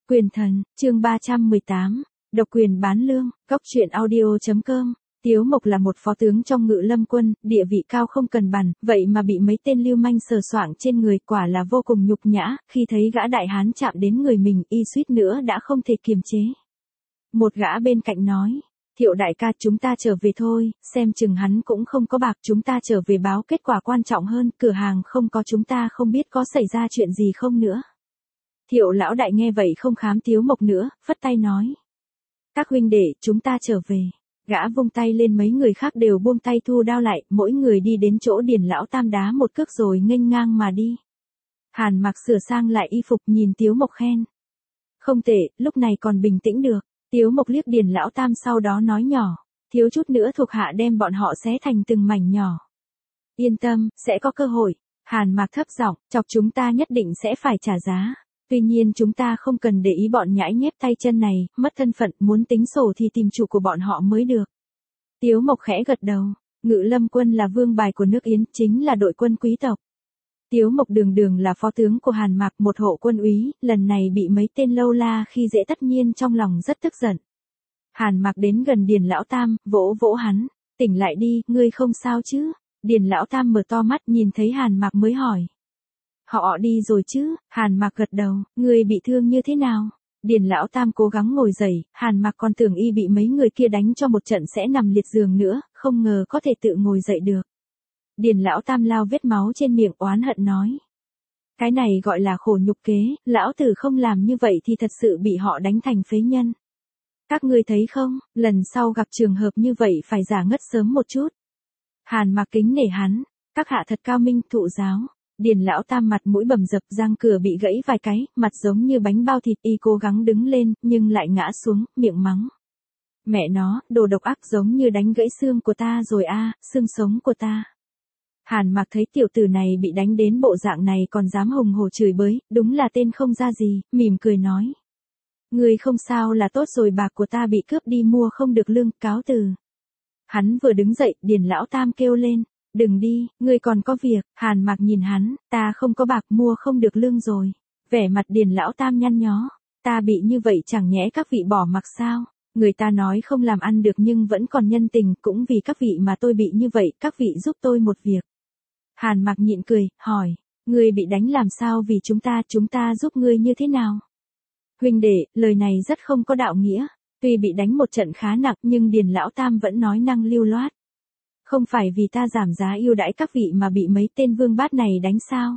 Quyền thần, chương 318, độc quyền bán lương, góc truyện audio.com. Tiếu Mộc là một phó tướng trong Ngự Lâm quân, địa vị cao không cần bàn, vậy mà bị mấy tên lưu manh sờ soạng trên người, quả là vô cùng nhục nhã. Khi thấy gã đại hán chạm đến người mình, y suýt nữa đã không thể kiềm chế. Một gã bên cạnh nói: Thiệu đại ca, chúng ta trở về thôi, xem chừng hắn cũng không có bạc, chúng ta trở về báo kết quả quan trọng hơn, cửa hàng không có, chúng ta không biết có xảy ra chuyện gì không nữa. Thiệu lão đại nghe vậy không khám Tiếu Mộc nữa, phất tay nói: Các huynh đệ, chúng ta trở về. Gã vung tay lên, mấy người khác đều buông tay thu đao lại, mỗi người đi đến chỗ Điền lão tam đá một cước rồi nghênh ngang mà đi. Hàn Mặc sửa sang lại y phục, nhìn Tiếu Mộc khen: Không tệ, lúc này còn bình tĩnh được. Tiếu Mộc liếc Điền lão tam, sau đó nói nhỏ: Thiếu chút nữa thuộc hạ đem bọn họ xé thành từng mảnh nhỏ. Yên tâm, sẽ có cơ hội. Hàn Mặc thấp giọng: Chọc chúng ta nhất định sẽ phải trả giá. Tuy nhiên chúng ta không cần để ý bọn nhãi nhép tay chân này, mất thân phận, muốn tính sổ thì tìm chủ của bọn họ mới được. Tiếu Mộc khẽ gật đầu. Ngự Lâm quân là vương bài của nước Yến, chính là đội quân quý tộc. Tiếu Mộc đường đường là phó tướng của Hàn Mặc, một hộ quân úy, lần này bị mấy tên lâu la khi dễ, tất nhiên trong lòng rất tức giận. Hàn Mặc đến gần Điền lão tam, vỗ vỗ hắn: Tỉnh lại đi, ngươi không sao chứ? Điền lão tam mở to mắt, nhìn thấy Hàn Mặc mới hỏi: Họ đi rồi chứ? Hàn Mặc gật đầu. Ngươi bị thương như thế nào? Điền lão tam cố gắng ngồi dậy, Hàn Mặc còn tưởng y bị mấy người kia đánh cho một trận sẽ nằm liệt giường nữa, không ngờ có thể tự ngồi dậy được. Điền lão tam lao vết máu trên miệng, oán hận nói: Cái này gọi là khổ nhục kế, lão tử không làm như vậy thì thật sự bị họ đánh thành phế nhân. Các ngươi thấy không, lần sau gặp trường hợp như vậy phải giả ngất sớm một chút. Hàn Mặc kính nể hắn: Các hạ thật cao minh, thụ giáo. Điền lão tam mặt mũi bầm dập, răng cửa bị gãy vài cái, mặt giống như bánh bao thịt, y cố gắng đứng lên, nhưng lại ngã xuống, miệng mắng: Mẹ nó, đồ độc ác, giống như đánh gãy xương của ta rồi a, xương sống của ta. Hàn Mặc thấy tiểu tử này bị đánh đến bộ dạng này còn dám hùng hổ chửi bới, đúng là tên không ra gì, mỉm cười nói: Ngươi không sao là tốt rồi, bạc của ta bị cướp đi, mua không được lương, cáo từ. Hắn vừa đứng dậy, Điền lão tam kêu lên: Đừng đi, ngươi còn có việc. Hàn Mặc nhìn hắn: Ta không có bạc, mua không được lương rồi. Vẻ mặt Điền lão tam nhăn nhó: Ta bị như vậy chẳng nhẽ các vị bỏ mặc sao? Người ta nói không làm ăn được nhưng vẫn còn nhân tình, cũng vì các vị mà tôi bị như vậy, các vị giúp tôi một việc. Hàn Mặc nhịn cười, hỏi: Ngươi bị đánh làm sao vì chúng ta giúp ngươi như thế nào? Huynh đệ, lời này rất không có đạo nghĩa. Tuy bị đánh một trận khá nặng nhưng Điền lão tam vẫn nói năng lưu loát: Không phải vì ta giảm giá ưu đãi các vị mà bị mấy tên vương bát này đánh sao?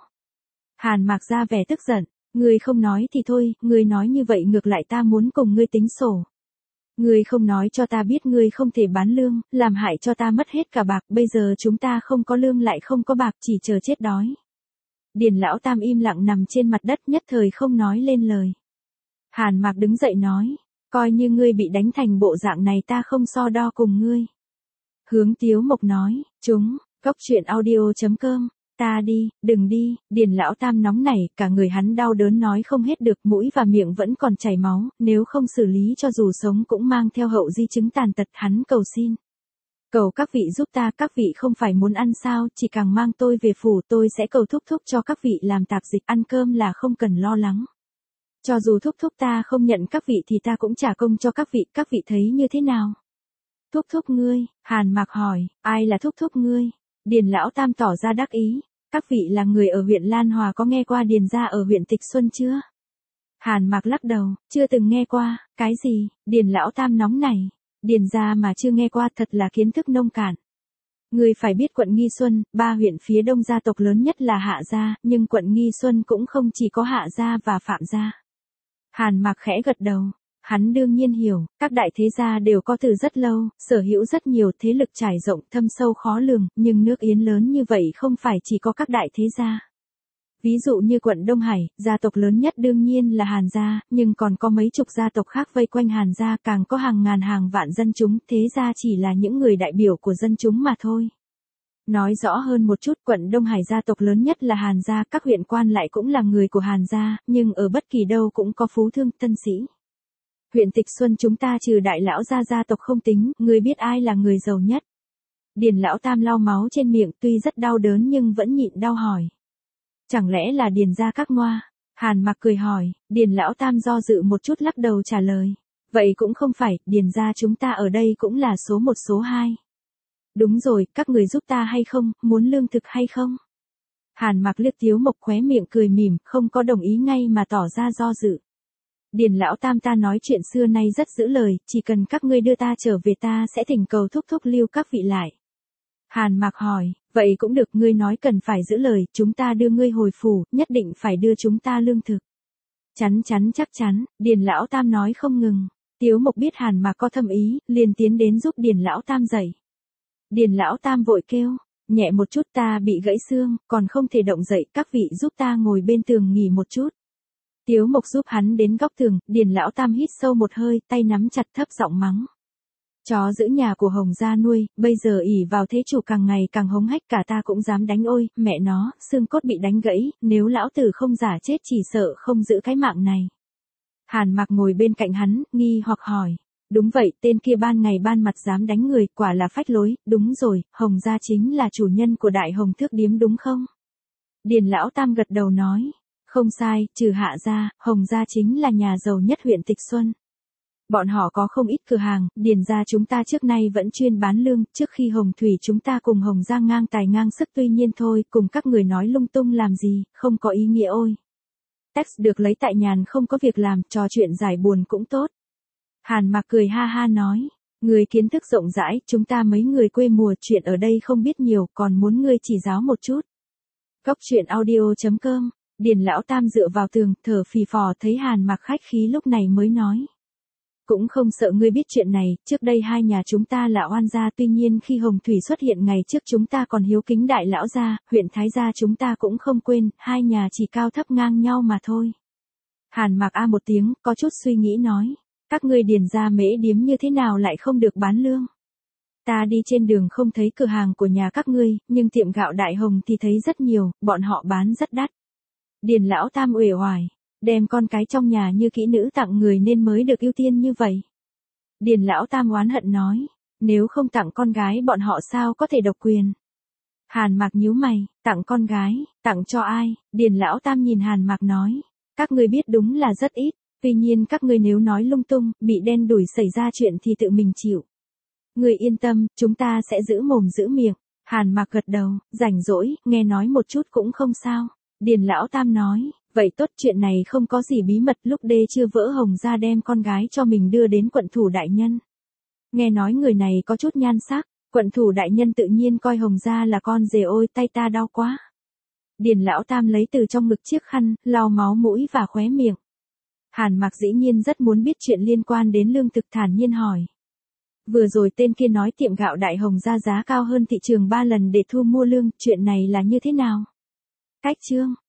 Hàn Mặc ra vẻ tức giận: Ngươi không nói thì thôi, ngươi nói như vậy ngược lại ta muốn cùng ngươi tính sổ. Ngươi không nói cho ta biết ngươi không thể bán lương, làm hại cho ta mất hết cả bạc, bây giờ chúng ta không có lương lại không có bạc, chỉ chờ chết đói. Điền lão tam im lặng nằm trên mặt đất, nhất thời không nói lên lời. Hàn Mặc đứng dậy nói: Coi như ngươi bị đánh thành bộ dạng này ta không so đo cùng ngươi. Hướng Tiếu Mộc nói: Góc truyện audio.com. Ta đi, đừng đi. Điền lão tam nóng nảy, cả người hắn đau đớn nói không hết được, mũi và miệng vẫn còn chảy máu, nếu không xử lý cho dù sống cũng mang theo hậu di chứng tàn tật. Hắn cầu xin: Cầu các vị giúp ta, các vị không phải muốn ăn sao, chỉ càng mang tôi về phủ tôi sẽ cầu thúc thúc cho các vị làm tạp dịch, ăn cơm là không cần lo lắng. Cho dù thúc thúc ta không nhận các vị thì ta cũng trả công cho các vị thấy như thế nào? Thúc thúc ngươi? Hàn Mặc hỏi: Ai là thúc thúc ngươi? Điền lão tam tỏ ra đắc ý: Các vị là người ở huyện Lan Hòa, có nghe qua Điền gia ở huyện Tịch Xuân chưa? Hàn Mặc lắc đầu: Chưa từng nghe qua. Cái gì? Điền lão tam nóng nảy: Điền gia mà chưa nghe qua, thật là kiến thức nông cạn. Ngươi phải biết quận Nghi Xuân, 3 huyện phía đông gia tộc lớn nhất là Hạ gia, nhưng quận Nghi Xuân cũng không chỉ có Hạ gia và Phạm gia. Hàn Mặc khẽ gật đầu. Hắn đương nhiên hiểu, các đại thế gia đều có từ rất lâu, sở hữu rất nhiều, thế lực trải rộng, thâm sâu khó lường, nhưng nước Yến lớn như vậy không phải chỉ có các đại thế gia. Ví dụ như quận Đông Hải, gia tộc lớn nhất đương nhiên là Hàn gia, nhưng còn có mấy chục gia tộc khác vây quanh Hàn gia, càng có hàng ngàn hàng vạn dân chúng, thế gia chỉ là những người đại biểu của dân chúng mà thôi. Nói rõ hơn một chút, quận Đông Hải gia tộc lớn nhất là Hàn gia, các huyện quan lại cũng là người của Hàn gia, nhưng ở bất kỳ đâu cũng có phú thương, tân sĩ. Huyện Tịch Xuân chúng ta trừ đại lão gia tộc không tính, ngươi biết ai là người giàu nhất? Điền lão tam lau máu trên miệng, tuy rất đau đớn nhưng vẫn nhịn đau hỏi: Chẳng lẽ là Điền gia các ngoa? Hàn Mặc cười hỏi, Điền lão tam do dự một chút lắc đầu trả lời. Vậy cũng không phải, Điền gia chúng ta ở đây cũng là số 1 số 2. Đúng rồi, các người giúp ta hay không, muốn lương thực hay không? Hàn Mặc liếc Tiếu Mộc khóe miệng cười mỉm, không có đồng ý ngay mà tỏ ra do dự. Điền lão tam ta nói chuyện xưa nay rất giữ lời, chỉ cần các ngươi đưa ta trở về ta sẽ thỉnh cầu thúc thúc lưu các vị lại. Hàn Mặc hỏi, vậy cũng được, ngươi nói cần phải giữ lời, chúng ta đưa ngươi hồi phủ, nhất định phải đưa chúng ta lương thực. Chắn chắc chắn, Điền lão tam nói không ngừng. Tiếu Mộc biết Hàn Mặc có thâm ý, liền tiến đến giúp Điền lão tam dậy. Điền lão tam vội kêu, nhẹ một chút, ta bị gãy xương, còn không thể động dậy, các vị giúp ta ngồi bên tường nghỉ một chút. Tiếu Mộc giúp hắn đến góc tường, Điền lão tam hít sâu một hơi, tay nắm chặt thấp giọng mắng. Chó giữ nhà của Hồng gia nuôi, bây giờ ỷ vào thế chủ càng ngày càng hống hách, cả ta cũng dám đánh, ôi, mẹ nó, xương cốt bị đánh gãy, nếu lão tử không giả chết chỉ sợ không giữ cái mạng này. Hàn Mặc ngồi bên cạnh hắn, nghi hoặc hỏi. Đúng vậy, tên kia ban ngày ban mặt dám đánh người, quả là phách lối, đúng rồi, Hồng gia chính là chủ nhân của Đại Hồng Thước Điếm đúng không? Điền lão tam gật đầu nói. Không sai, trừ Hạ gia, Hồng gia chính là nhà giàu nhất huyện Tịch Xuân. Bọn họ có không ít cửa hàng, Điền gia chúng ta trước nay vẫn chuyên bán lương, trước khi Hồng Thủy chúng ta cùng Hồng gia ngang tài ngang sức, tuy nhiên thôi, cùng các người nói lung tung làm gì, không có ý nghĩa ôi. Text được lấy tại nhàn không có việc làm, trò chuyện giải buồn cũng tốt. Hàn Mặc cười ha ha nói, người kiến thức rộng rãi, chúng ta mấy người quê mùa chuyện ở đây không biết nhiều, còn muốn ngươi chỉ giáo một chút. Góc chuyện audio.com, Điền lão tam dựa vào tường, thở phì phò, thấy Hàn Mặc khách khí lúc này mới nói. Cũng không sợ ngươi biết chuyện này, trước đây hai nhà chúng ta là oan gia, tuy nhiên khi Hồng Thủy xuất hiện ngày trước chúng ta còn hiếu kính đại lão gia, huyện Thái gia chúng ta cũng không quên, hai nhà chỉ cao thấp ngang nhau mà thôi. Hàn Mặc a một tiếng, có chút suy nghĩ nói, các ngươi Điền gia mễ điếm như thế nào lại không được bán lương? Ta đi trên đường không thấy cửa hàng của nhà các ngươi, nhưng tiệm gạo Đại Hồng thì thấy rất nhiều, bọn họ bán rất đắt. Điền lão tam uể oải. Đem con cái trong nhà như kỹ nữ tặng người nên mới được ưu tiên như vậy. Điền lão tam oán hận nói, nếu không tặng con gái bọn họ sao có thể độc quyền. Hàn Mặc nhíu mày, tặng con gái, tặng cho ai? Điền lão tam nhìn Hàn Mặc nói, các ngươi biết đúng là rất ít, tuy nhiên các ngươi nếu nói lung tung, bị đen đủi xảy ra chuyện thì tự mình chịu. Ngươi yên tâm, chúng ta sẽ giữ mồm giữ miệng. Hàn Mặc gật đầu, rảnh rỗi, nghe nói một chút cũng không sao. Điền lão tam nói, vậy tốt, chuyện này không có gì bí mật, lúc đê chưa vỡ Hồng gia đem con gái cho mình đưa đến quận thủ đại nhân. Nghe nói người này có chút nhan sắc, quận thủ đại nhân tự nhiên coi Hồng gia là con rể, ôi tay ta đau quá. Điền lão tam lấy từ trong ngực chiếc khăn, lau máu mũi và khóe miệng. Hàn Mặc dĩ nhiên rất muốn biết chuyện liên quan đến lương thực, thản nhiên hỏi. Vừa rồi tên kia nói tiệm gạo Đại Hồng gia giá cao hơn thị trường 3 lần để thu mua lương, chuyện này là như thế nào? Cách chương